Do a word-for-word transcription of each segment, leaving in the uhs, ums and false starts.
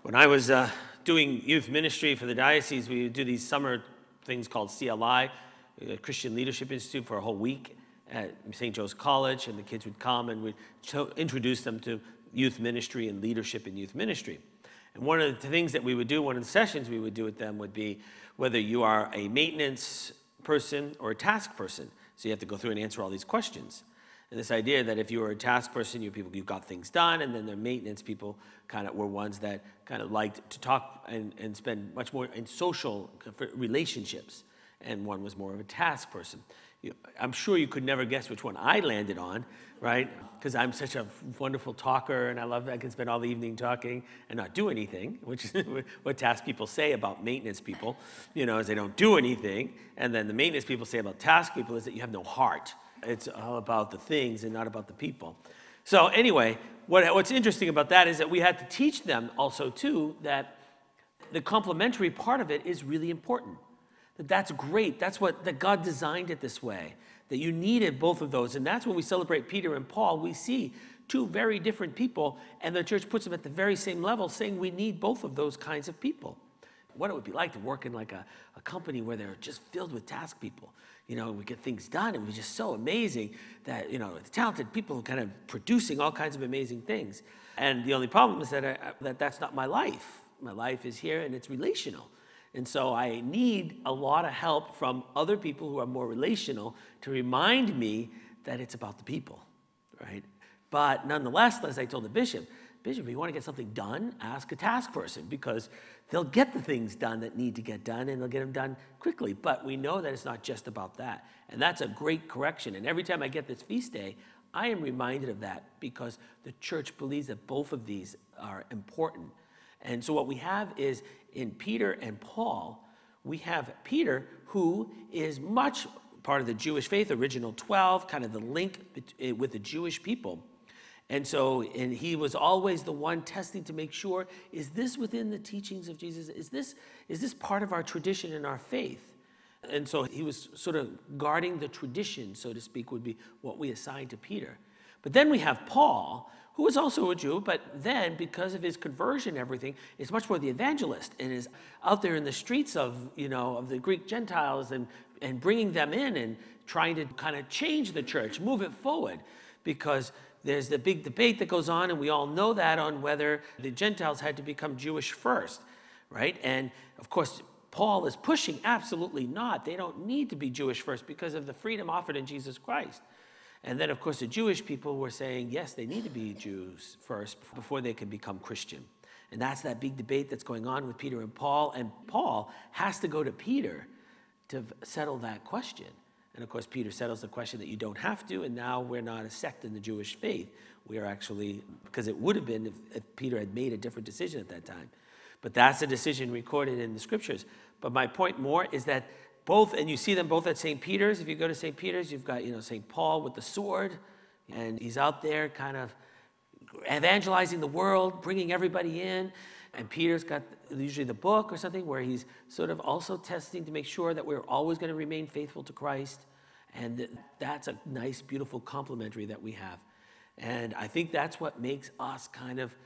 When I was uh, doing youth ministry for the diocese, we would do these summer things called C L I, uh, Christian Leadership Institute, for a whole week at Saint Joe's College, and the kids would come and we'd show, introduce them to youth ministry and leadership in youth ministry. And one of the things that we would do, one of the sessions we would do with them would be whether you are a maintenance person or a task person. So you have to go through and answer all these questions. And this idea that if you were a task person, you people you got things done, and then the maintenance people kind of were ones that kind of liked to talk and, and spend much more in social relationships, and one was more of a task person. You, I'm sure you could never guess which one I landed on, right? Because I'm such a wonderful talker, and I love that I can spend all the evening talking and not do anything, which is what task people say about maintenance people, you know, is they don't do anything. And then the maintenance people say about task people is that you have no heart. It's all about the things and not about the people. So anyway, what, what's interesting about that is that we had to teach them also, too, that the complementary part of it is really important. That that's great. That's what, that God designed it this way, that you needed both of those. And that's when we celebrate Peter and Paul. We see two very different people, and the church puts them at the very same level, saying we need both of those kinds of people. What it would be like to work in like a, a company where they're just filled with task people. You know, we get things done, and it was just so amazing that, you know, talented people kind of producing all kinds of amazing things. And the only problem is that, I, that that's not my life. My life is here, and it's relational. And so I need a lot of help from other people who are more relational to remind me that it's about the people, right? But nonetheless, as I told the bishop, Bishop, if you want to get something done, ask a task person, because they'll get the things done that need to get done, and they'll get them done quickly. But we know that it's not just about that. And that's a great correction. And every time I get this feast day, I am reminded of that, because the church believes that both of these are important. And so what we have is in Peter and Paul, we have Peter, who is much part of the Jewish faith, original twelve, kind of the link with the Jewish people. And so, and he was always the one testing to make sure, is this within the teachings of Jesus? Is this, is this part of our tradition and our faith? And so he was sort of guarding the tradition, so to speak, would be what we assigned to Peter. But then we have Paul, who was also a Jew, but then because of his conversion and everything, is much more the evangelist and is out there in the streets of, you know, of the Greek Gentiles and, and bringing them in and trying to kind of change the church, move it forward, because there's the big debate that goes on, and we all know that, on whether the Gentiles had to become Jewish first, right? And of course, Paul is pushing absolutely not. They don't need to be Jewish first because of the freedom offered in Jesus Christ. And then, of course, the Jewish people were saying, yes, they need to be Jews first before they can become Christian. And that's that big debate that's going on with Peter and Paul. And Paul has to go to Peter to settle that question. And of course, Peter settles the question that you don't have to, and now we're not a sect in the Jewish faith. We are actually, because it would have been if, if Peter had made a different decision at that time. But that's a decision recorded in the scriptures. But my point more is that both, and you see them both at Saint Peter's. If you go to Saint Peter's, you've got, you know, Saint Paul with the sword, and he's out there kind of evangelizing the world, bringing everybody in. And Peter's got usually the book or something where he's sort of also testing to make sure that we're always going to remain faithful to Christ. And that's a nice, beautiful complementary that we have. And I think that's what makes us kind of,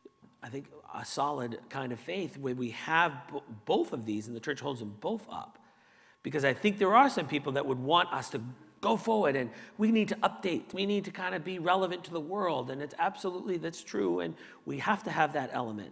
I think, a solid kind of faith, where we have b- both of these, and the church holds them both up. Because I think there are some people that would want us to go forward, and we need to update. We need to kind of be relevant to the world. And it's absolutely, that's true. And we have to have that element.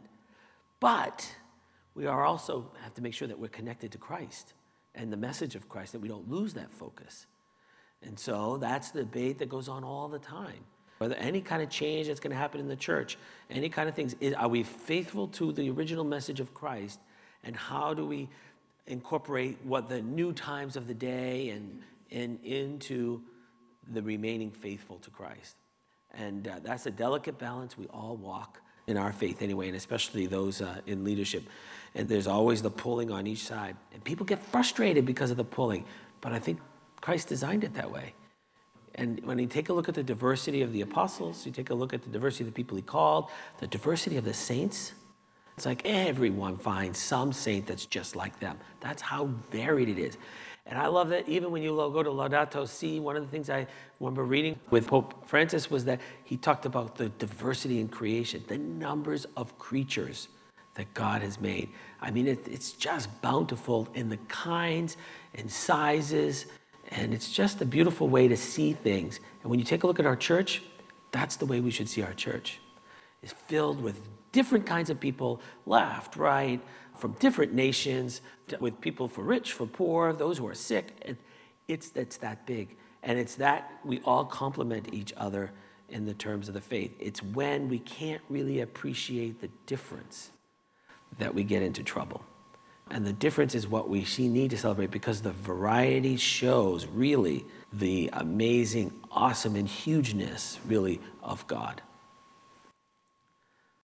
But we are also have to make sure that we're connected to Christ and the message of Christ, that we don't lose that focus. And so that's the debate that goes on all the time. Whether any kind of change that's going to happen in the church, any kind of things, are we faithful to the original message of Christ? And how do we incorporate what the new times of the day and, and into the remaining faithful to Christ? And uh, that's a delicate balance we all walk in our faith anyway, and especially those uh, in leadership. And there's always the pulling on each side. And people get frustrated because of the pulling. But I think Christ designed it that way. And when you take a look at the diversity of the apostles, you take a look at the diversity of the people he called, the diversity of the saints, it's like everyone finds some saint that's just like them. That's how varied it is. And I love that even when you go to Laudato Si, one of the things I remember reading with Pope Francis was that he talked about the diversity in creation, the numbers of creatures that God has made. I mean, it, it's just bountiful in the kinds and sizes, and it's just a beautiful way to see things. And when you take a look at our church, that's the way we should see our church. It's filled with different kinds of people, left, right, from different nations, with people for rich, for poor, those who are sick. It, it's, it's that big. And it's that we all complement each other in the terms of the faith. It's when we can't really appreciate the difference that we get into trouble. And the difference is what we see need to celebrate, because the variety shows really the amazing, awesome, and hugeness, really, of God.